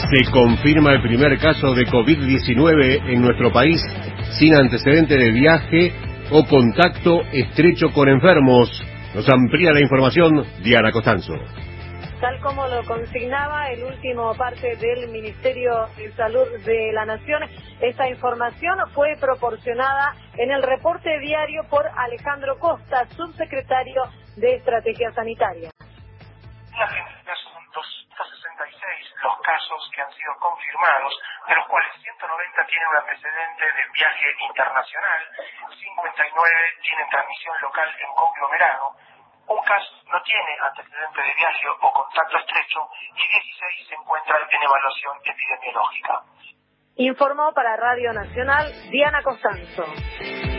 Se confirma el primer caso de COVID-19 en nuestro país sin antecedente de viaje o contacto estrecho con enfermos. Nos amplía la información Diana Costanzo. Tal como lo consignaba el último parte del Ministerio de Salud de la Nación, esta información fue proporcionada en el reporte diario por Alejandro Costa, subsecretario de Estrategia Sanitaria. En Argentina son 266 los casos que han sido confirmados, de los cuales 190 tienen un antecedente de viaje internacional, 59 tienen transmisión local en conglomerado. Un caso no tiene antecedente de viaje o contacto estrecho y 16 se encuentran en evaluación epidemiológica. Informó para Radio Nacional Diana Costanzo.